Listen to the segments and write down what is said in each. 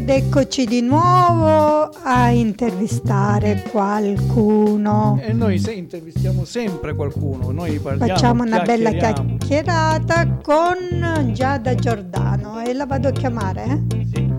Ed eccoci di nuovo a intervistare qualcuno. E noi intervistiamo sempre qualcuno, noi parliamo, facciamo una bella chiacchierata con Giada Giordano e la vado a chiamare? Sì.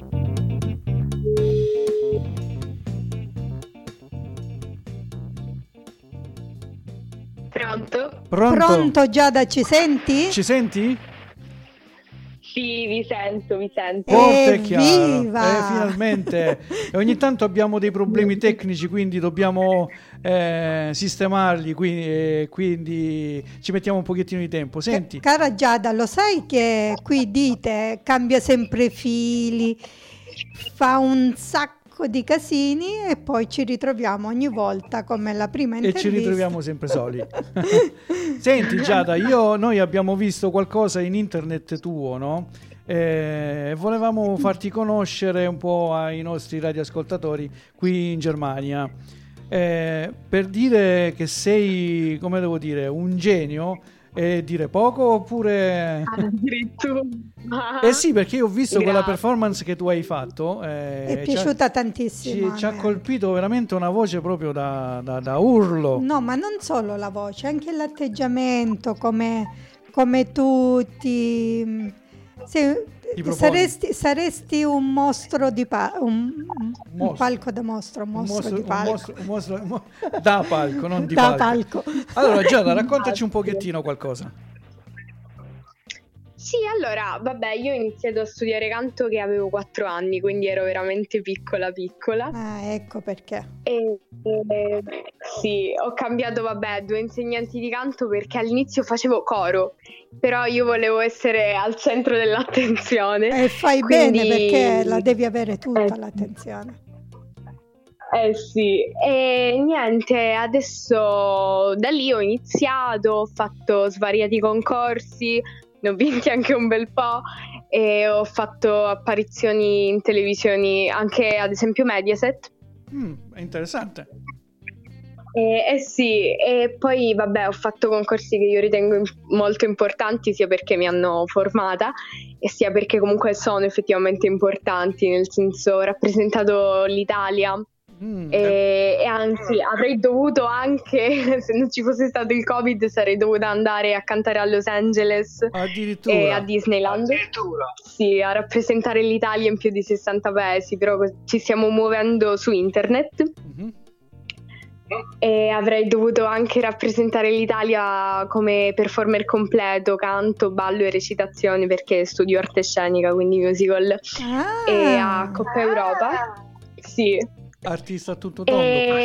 Pronto Giada, ci senti? Ci senti? Sì, vi sento. Forte e chiaro. Viva! Finalmente. E ogni tanto abbiamo dei problemi tecnici, quindi dobbiamo sistemarli, quindi ci mettiamo un pochettino di tempo. Senti. Cara Giada, lo sai che qui dite cambia sempre i fili, fa un sacco di casini e poi ci ritroviamo ogni volta come la prima intervista. E ci ritroviamo sempre soli. Senti Giada, noi abbiamo visto qualcosa in internet tuo, no? Volevamo farti conoscere un po' ai nostri radioascoltatori qui in Germania. Per dire che sei, come devo dire, un genio, dire poco oppure... Addirittura. Sì, perché io ho visto quella performance che tu hai fatto. È piaciuta tantissimo. Ci ha colpito veramente una voce proprio da urlo. No, ma non solo la voce, anche l'atteggiamento, come tutti. Saresti un mostro di un palco da mostro, un mostro di palco. Da palco, non di da palco. palco. Allora Giada, raccontaci un pochettino qualcosa. Sì, allora, vabbè, io ho iniziato a studiare canto che avevo 4 anni, quindi ero veramente piccola. Ah, ecco perché. Sì, ho cambiato, 2 insegnanti di canto perché all'inizio facevo coro, però io volevo essere al centro dell'attenzione. E fai quindi... bene perché la devi avere tutta l'attenzione. Sì, e niente, adesso da lì ho iniziato, ho fatto svariati concorsi, ne ho vinti anche un bel po' e ho fatto apparizioni in televisioni, anche ad esempio Mediaset. È interessante. Sì, e poi ho fatto concorsi che io ritengo molto importanti, sia perché mi hanno formata e sia perché comunque sono effettivamente importanti, nel senso ho rappresentato l'Italia. E anzi avrei dovuto anche, se non ci fosse stato il Covid, sarei dovuta andare a cantare a Los Angeles e a Disneyland. Sì, a rappresentare l'Italia in più di 60 paesi, però ci stiamo muovendo su internet. E avrei dovuto anche rappresentare l'Italia come performer completo, canto, ballo e recitazioni, perché studio arte scenica, quindi musical, e a Coppa Europa. Sì. Artista a tutto tondo.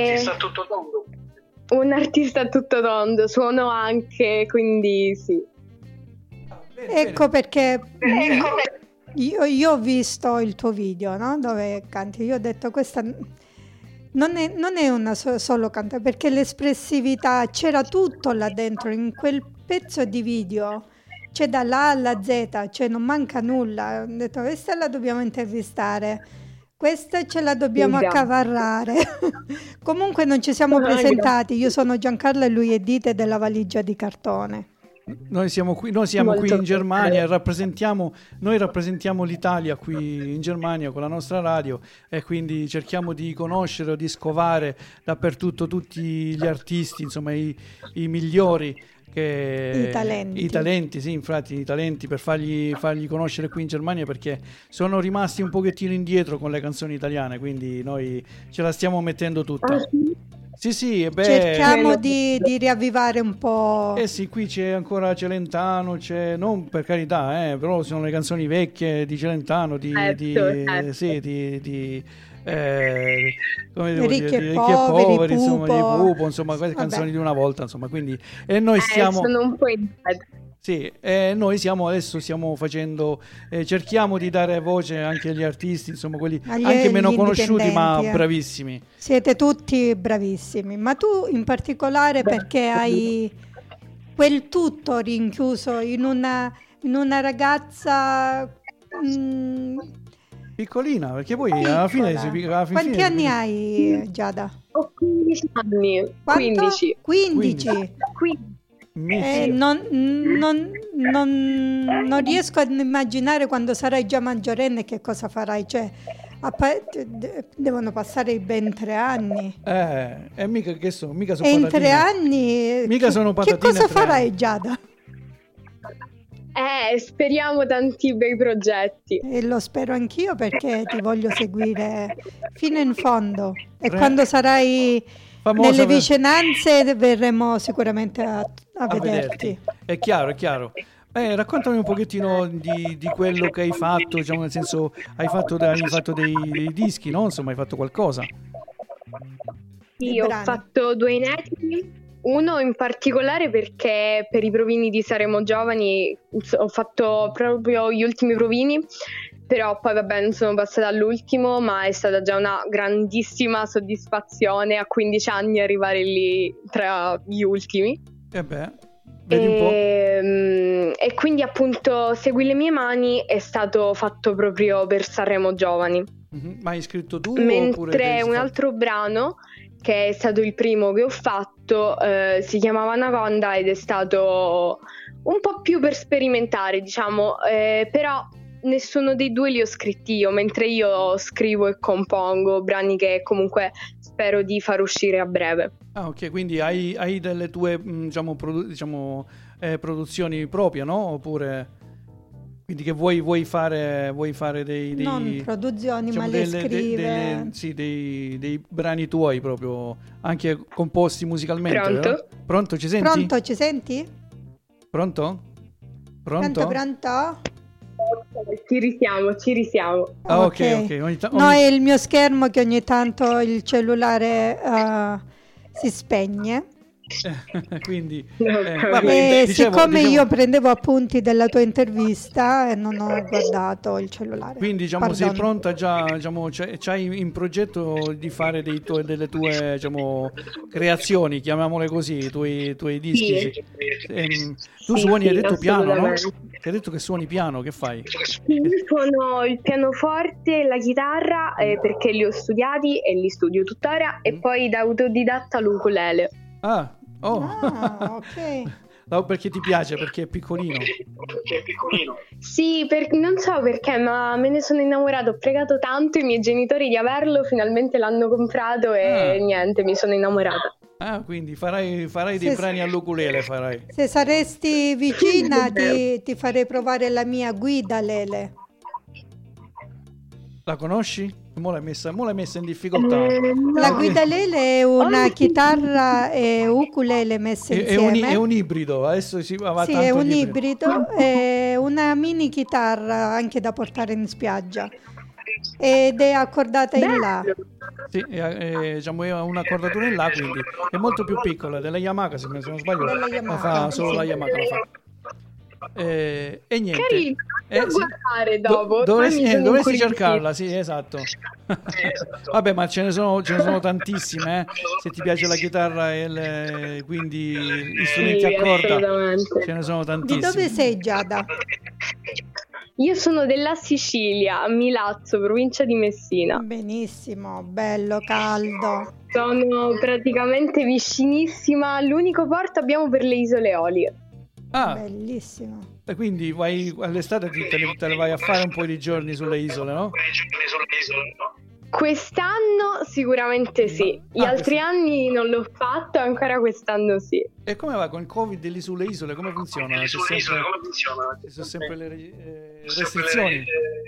Un artista a tutto tondo, suono anche, quindi sì. Ecco perché io ho visto il tuo video, no? Dove canti. Io ho detto questa non è una solo canta, perché l'espressività c'era tutto là dentro in quel pezzo di video. C'è dall'A alla Z, cioè non manca nulla. Ho detto questa la dobbiamo intervistare. Questa ce la dobbiamo accavarrare. Comunque non ci siamo presentati. Io sono Giancarla e lui è Dite della Valigia di Cartone. Noi siamo qui in Germania, noi rappresentiamo l'Italia qui in Germania con la nostra radio e quindi cerchiamo di conoscere o di scovare dappertutto tutti gli artisti, insomma i migliori. I talenti, sì, infatti i talenti per fargli conoscere qui in Germania, perché sono rimasti un pochettino indietro con le canzoni italiane, quindi noi ce la stiamo mettendo tutta. Sì, cerchiamo di riavvivare un po'. Sì, qui c'è ancora Celentano, non per carità, però sono le canzoni vecchie di Celentano, come devo Ricchi dire, e poveri, insomma, Pupo. di Pupo, insomma, queste canzoni di una volta, insomma, quindi e noi stiamo sono un po' in sì, noi adesso stiamo facendo, cerchiamo di dare voce anche agli artisti, insomma, quelli anche meno conosciuti ma bravissimi. Siete tutti bravissimi, ma tu in particolare perché hai quel tutto rinchiuso in una ragazza piccolina, perché poi alla fine quanti anni hai, Giada? Ho 15 anni. Quanto? 15. Non riesco ad immaginare quando sarai già maggiorenne che cosa farai, cioè devono passare ben 3 anni. Mica sono in patatine. 3 anni mica sono patatine. Che cosa farai, Giada? Speriamo tanti bei progetti. E lo spero anch'io, perché ti voglio seguire fino in fondo. E quando sarai famosa, nelle vicinanze, verremo sicuramente a vederti. È chiaro. Raccontami un pochettino di quello che hai fatto, diciamo, nel senso, hai fatto dei dischi, no? Insomma, hai fatto qualcosa. Sì, ho fatto 2 inediti. Uno in particolare perché per i provini di Saremo Giovani ho fatto proprio gli ultimi provini, però poi vabbè non sono passata all'ultimo, ma è stata già una grandissima soddisfazione a 15 anni arrivare lì tra gli ultimi. Vedi un po'. E quindi appunto Segui le mie mani è stato fatto proprio per Sanremo Giovani. Ma hai scritto tu? Mentre un altro brano, che è stato il primo che ho fatto, si chiamava Anaconda ed è stato un po' più per sperimentare, diciamo, però nessuno dei due li ho scritti io, mentre io scrivo e compongo brani che comunque spero di far uscire a breve. Ok, quindi hai delle tue produzioni proprie, no? Oppure quindi che vuoi fare dei non produzioni, ma le scrive. Dei brani tuoi proprio, anche composti musicalmente. Pronto? Vero? Pronto, ci senti? Pronto, ci senti? Pronto? Ci risiamo. Ok. No, è il mio schermo che ogni tanto il cellulare si spegne. Quindi siccome io prendevo appunti della tua intervista e non ho guardato il cellulare, quindi sei pronta già, c'hai in progetto di fare delle tue creazioni, chiamiamole così, i tuoi dischi. Sì. Tu suoni, hai detto piano, no? Hai detto che suoni piano, che fai? Io suono il pianoforte e la chitarra, perché li ho studiati e li studio tuttora, e poi da autodidatta l'ukulele. Ok. No, perché ti piace? Perché è piccolino? Sì, non so perché, ma me ne sono innamorato. Ho pregato tanto i miei genitori di averlo, finalmente l'hanno comprato e niente, mi sono innamorata. Quindi farai dei brani all'ukulele, farai. Se saresti vicina ti farei provare la mia guida lele. La conosci? Mo l'hai messa in difficoltà. La guida lele è una chitarra e ukulele messe insieme. È un ibrido, adesso va sì, tanto è un ibrido, è una mini chitarra anche da portare in spiaggia ed è accordata in La. Sì, è una cordatura in La, quindi è molto più piccola della Yamaha, se non sbaglio. La fa solo la Yamaha, la fa. E niente. Carino, guardare dopo. Dovresti cercarla, sì, esatto. Vabbè, ma ce ne sono tantissime, se ti piace la chitarra e quindi gli strumenti a corda, ce ne sono tantissimi. Di dove sei, Giada? Io sono della Sicilia, Milazzo, provincia di Messina. Benissimo, bello, caldo. Sono praticamente vicinissima, l'unico porto abbiamo per le Isole Eolie. Bellissimo. E quindi all'estate te le vai a fare un po' di giorni sulle isole, no? Quest'anno sicuramente sì, gli altri anni non l'ho fatto, ancora quest'anno sì. E come va con il Covid lì sulle isole? Come funziona? Ci sono sempre le restrizioni?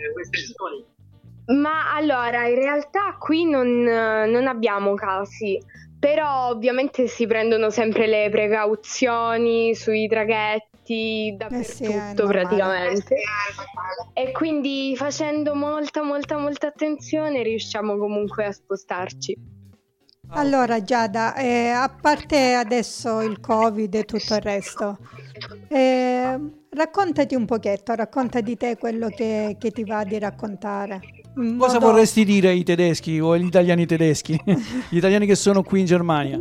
Ma allora, in realtà qui non abbiamo casi, però ovviamente si prendono sempre le precauzioni sui traghetti dappertutto praticamente. E quindi facendo molta attenzione riusciamo comunque a spostarci. Allora Giada, a parte adesso il Covid e tutto il resto, raccontati un pochetto, racconta di te quello che ti va di raccontare. Cosa vorresti dire ai tedeschi o agli italiani tedeschi, gli italiani che sono qui in Germania?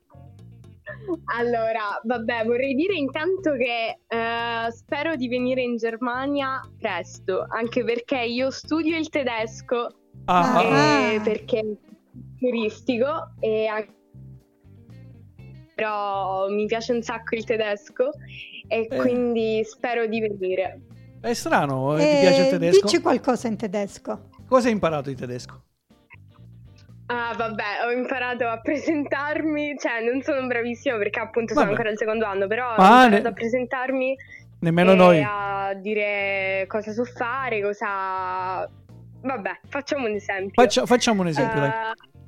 Allora, vabbè, vorrei dire intanto che spero di venire in Germania presto, anche perché io studio il tedesco, perché è turistico e però mi piace un sacco il tedesco e quindi spero di venire. È strano, ti piace il tedesco? Dici qualcosa in tedesco. Cosa hai imparato in tedesco? Ah, vabbè, ho imparato a presentarmi, cioè non sono bravissima perché appunto sono ancora al secondo anno, però ho imparato a presentarmi, nemmeno noi, a dire cosa so fare, cosa... Vabbè, facciamo un esempio. Facciamo un esempio, dai.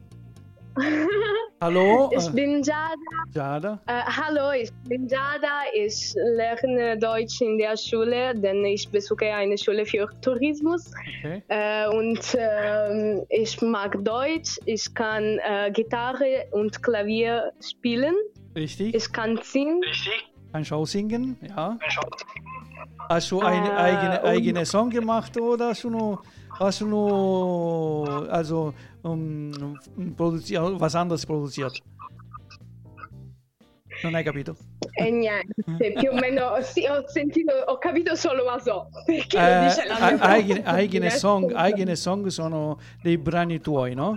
Hallo, ich bin Giada. Giada. Hallo, ich bin Giada. Ich lerne Deutsch in der Schule, denn ich besuche eine Schule für Tourismus. Okay. Und ich mag Deutsch. Ich kann Gitarre und Klavier spielen. Richtig. Ich kann singen. Kannst du auch singen? Ja. Hast du eigene Song gemacht oder hast du nur also was anderes produziert? Non hai capito? E niente, più o meno sì, ho capito solo ma so perché lo dice la mia eigene song sono dei brani tuoi, no?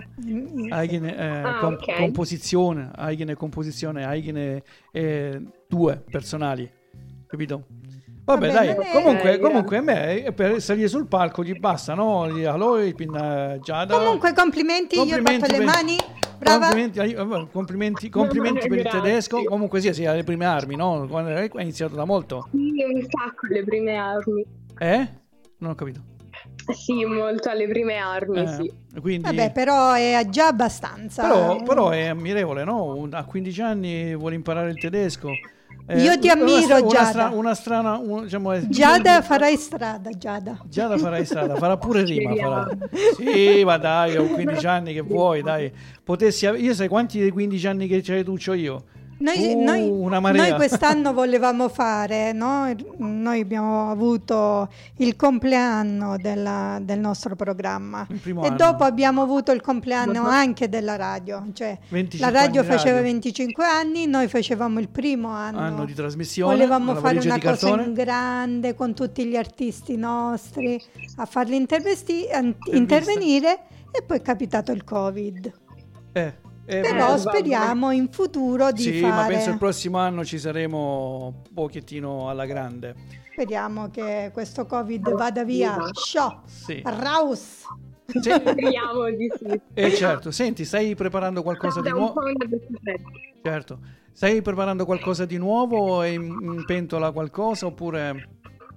Composizione, eigene tue personali, capito? Vabbè, dai, comunque a me per salire sul palco gli basta, no? Allora, Giada. Comunque complimenti, io ho fatto le mani. Brava. Complimenti per il tedesco. Comunque sì, alle prime armi, no? Quando hai iniziato da molto. Sì, un sacco alle prime armi. Non ho capito. Sì, molto alle prime armi, sì. Quindi... Vabbè, però è già abbastanza. Però è ammirevole, no? A 15 anni vuole imparare il tedesco. Io ti ammiro, Giada. Giada farai strada, Giada. Giada farai strada, farà pure rima. Sì, ma dai, ho 15 anni, che vuoi, dai. Io sai quanti dei 15 anni che c'hai tu c'ho io? Noi quest'anno volevamo fare, no? Noi abbiamo avuto il compleanno del nostro programma e dopo abbiamo avuto il compleanno anche della radio, cioè la radio faceva 25 anni, noi facevamo il primo anno di trasmissione, volevamo fare una cosa in grande con tutti gli artisti nostri, a farli intervenire e poi è capitato il Covid. Però speriamo in futuro di fare... Sì, ma penso il prossimo anno ci saremo un pochettino alla grande. Speriamo che questo Covid vada via. Sì. Raus! Sì. Speriamo di sì. Certo, senti, stai preparando qualcosa di nuovo? Certo. Stai preparando qualcosa di nuovo? È in pentola qualcosa oppure...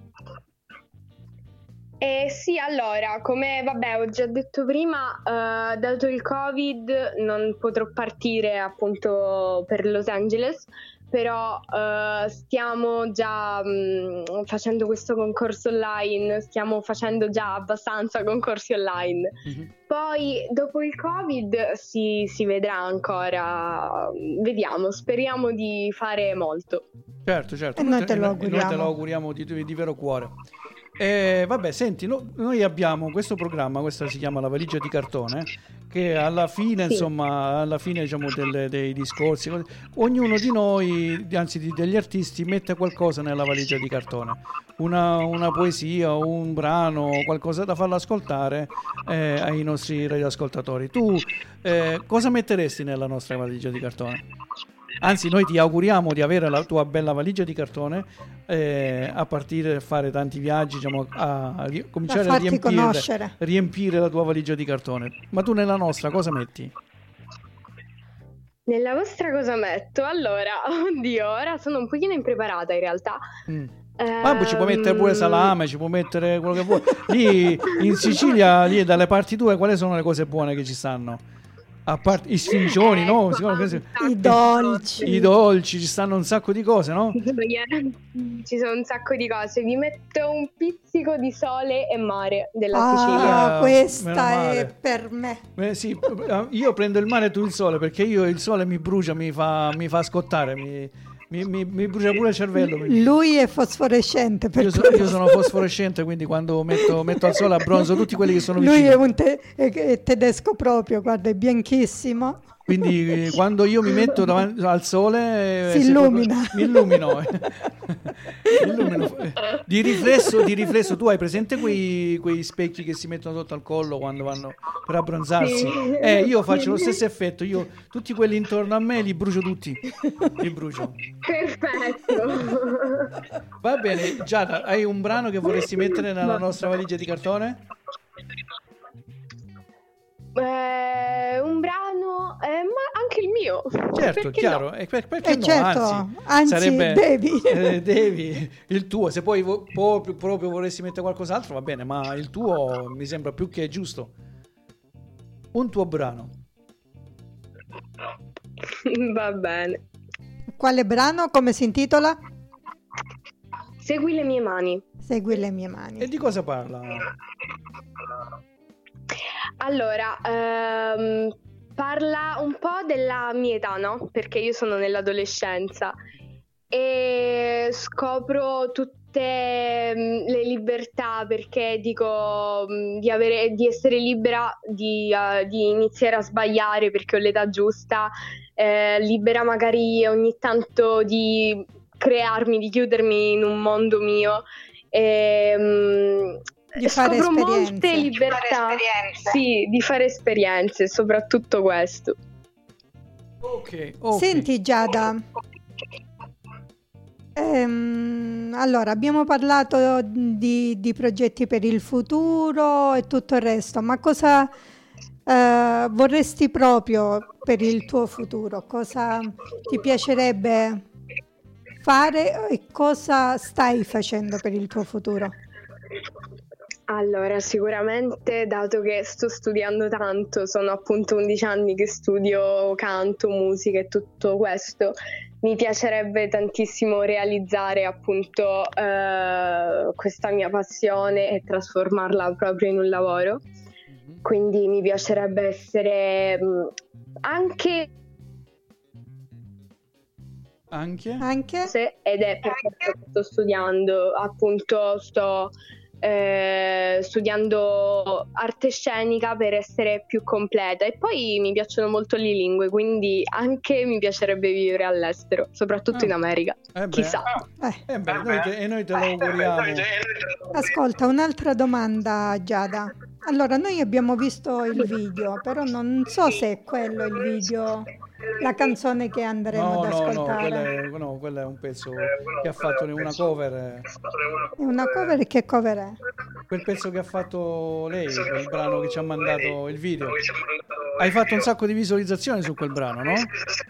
Sì, allora, come ho già detto prima, dato il Covid non potrò partire appunto per Los Angeles, però stiamo già facendo questo concorso online, stiamo facendo già abbastanza concorsi online. Mm-hmm. Poi dopo il Covid si vedrà ancora, vediamo, speriamo di fare molto. Certo. E noi te lo auguriamo di vero cuore. Vabbè, senti, noi abbiamo questo programma, questa si chiama La valigia di cartone, che alla fine, sì, insomma, diciamo dei discorsi, ognuno di noi, anzi degli artisti, mette qualcosa nella valigia di cartone, una poesia, un brano, qualcosa da farlo ascoltare ai nostri radioascoltatori. Tu cosa metteresti nella nostra valigia di cartone? Anzi, noi ti auguriamo di avere la tua bella valigia di cartone, a partire da fare tanti viaggi, diciamo, a cominciare a riempire la tua valigia di cartone. Ma tu nella nostra cosa metti? Nella vostra cosa metto? Allora, ora sono un pochino impreparata in realtà. Ma ci puoi mettere pure salame, ci puoi mettere quello che vuoi. Lì in Sicilia, lì dalle parti tue, quali sono le cose buone che ci stanno? A parte i sfincioni, no? I dolci, ci stanno un sacco di cose, no? Ci sono un sacco di cose. Vi metto un pizzico di sole e mare della Sicilia. Questa è per me. Sì, io prendo il mare e tu il sole, perché il sole mi brucia, mi fa scottare, mi brucia pure il cervello. Lui è fosforescente. Io sono fosforescente, quindi quando metto al sole abbronzo tutti quelli che sono vicini. Lui è tedesco proprio, guarda, è bianchissimo. Quindi quando io mi metto davanti al sole si illumina. Mi illumino. Di riflesso, tu hai presente quei specchi che si mettono sotto al collo quando vanno per abbronzarsi? Sì. Io faccio lo stesso effetto, io tutti quelli intorno a me li brucio tutti, li brucio. Perfetto. Va bene, Giada, hai un brano che vorresti mettere nella nostra valigia di cartone? Un brano, ma anche il mio. Certo, perché chiaro, no? perché no? Certo, anzi sarebbe, devi. Devi il tuo, se poi proprio vorresti mettere qualcos'altro va bene, ma il tuo mi sembra più che giusto. Un tuo brano. Va bene. Quale brano? Come si intitola? Segui le mie mani. Segui le mie mani. E di cosa parla? Allora, parla un po' della mia età, no? Perché io sono nell'adolescenza e scopro tutte le libertà, perché dico di essere libera di iniziare a sbagliare perché ho l'età giusta, libera magari ogni tanto di crearmi, di chiudermi in un mondo mio. Di fare scopro esperienze. Molte libertà, sì, di fare esperienze, soprattutto questo. Ok. Senti Giada, allora abbiamo parlato di progetti per il futuro e tutto il resto, ma cosa vorresti proprio per il tuo futuro? Cosa ti piacerebbe fare e cosa stai facendo per il tuo futuro? Allora, sicuramente, dato che sto studiando tanto, sono appunto 11 anni che studio canto, musica e tutto questo, mi piacerebbe tantissimo realizzare appunto questa mia passione e trasformarla proprio in un lavoro. Quindi mi piacerebbe essere anche? Ed è perché sto studiando, appunto sto studiando arte scenica per essere più completa, e poi mi piacciono molto le lingue, quindi anche mi piacerebbe vivere all'estero, soprattutto in America. Chissà. Noi te lo auguriamo. Ascolta, un'altra domanda Giada. Allora, noi abbiamo visto il video, però non so se è quello il video, la canzone che andremo ad ascoltare. No, quello è un pezzo che ha fatto una cover. È una cover? Che cover è? Quel pezzo che ha fatto lei, quel brano che ci ha mandato il video. Hai fatto un sacco di visualizzazioni su quel brano, no?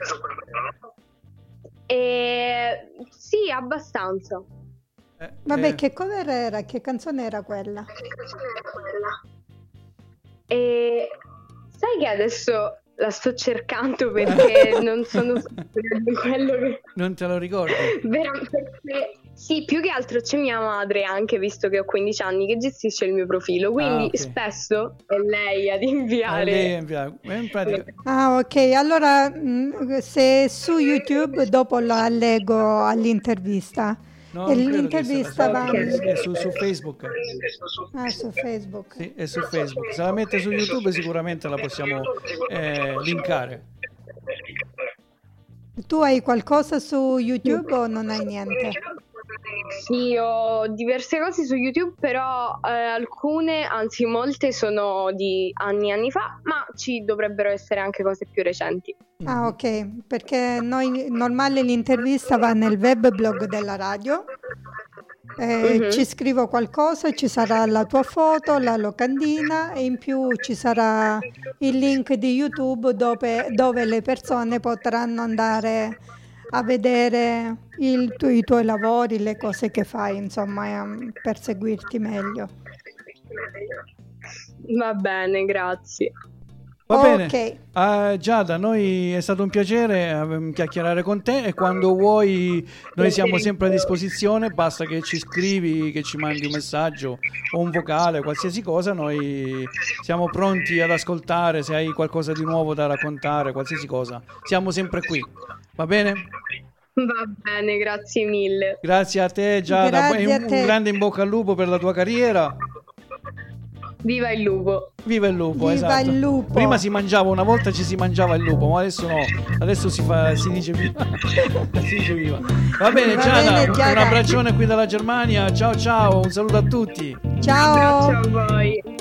Sì, abbastanza. Vabbè, che cover era? Che canzone era quella? Sai che adesso la sto cercando perché non sono sicura di quello che... Non te lo ricordi? Veramente. Sì, più che altro c'è mia madre, anche visto che ho 15 anni, che gestisce il mio profilo, quindi spesso è lei ad inviare. In pratica... ok, allora se su YouTube dopo la leggo all'intervista. No, e l'intervista va su Facebook. Su Facebook. Sì, è su Facebook. Se la mette su YouTube sicuramente la possiamo linkare. Tu hai qualcosa su YouTube o non hai niente? Sì, ho diverse cose su YouTube, però alcune, anzi molte, sono di anni fa, ma ci dovrebbero essere anche cose più recenti. Ah, ok, perché noi normale l'intervista va nel web blog della radio, ci scrivo qualcosa, ci sarà la tua foto, la locandina e in più ci sarà il link di YouTube dove le persone potranno andare a vedere i tuoi lavori, le cose che fai, insomma, per seguirti meglio. Va bene, grazie. Va bene, Giada, noi è stato un piacere chiacchierare con te e quando vuoi noi siamo sempre a disposizione, basta che ci scrivi, che ci mandi un messaggio o un vocale, qualsiasi cosa, noi siamo pronti ad ascoltare, se hai qualcosa di nuovo da raccontare, qualsiasi cosa, siamo sempre qui, va bene? Va bene, grazie mille. Grazie a te Giada, un grande in bocca al lupo per la tua carriera. Viva il lupo! Viva il lupo, Viva esatto. il lupo! Prima una volta ci si mangiava il lupo, ma adesso no, adesso si dice viva. Si dice viva. Va bene, Giada, un abbraccione qui dalla Germania. Ciao ciao, un saluto a tutti. Ciao. Un abbraccio a voi.